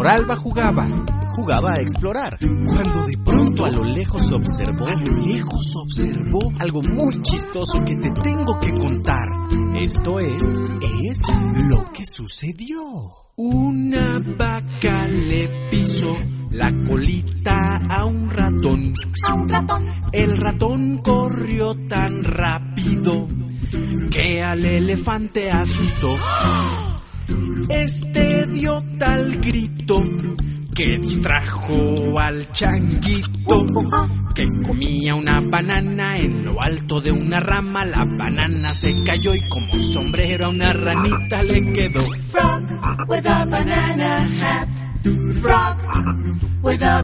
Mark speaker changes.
Speaker 1: señor Alba jugaba
Speaker 2: a explorar,
Speaker 1: cuando de pronto a lo lejos observó algo muy chistoso que te tengo que contar. Esto es lo que sucedió. Una vaca le pisó la colita a un ratón. El ratón corrió tan rápido que al elefante asustó. Este dio tal grito que distrajo al changuito, que comía una banana en lo alto de una rama. La banana se cayó y como sombrero a una ranita le quedó.
Speaker 3: Frog with a banana hat. Frog with a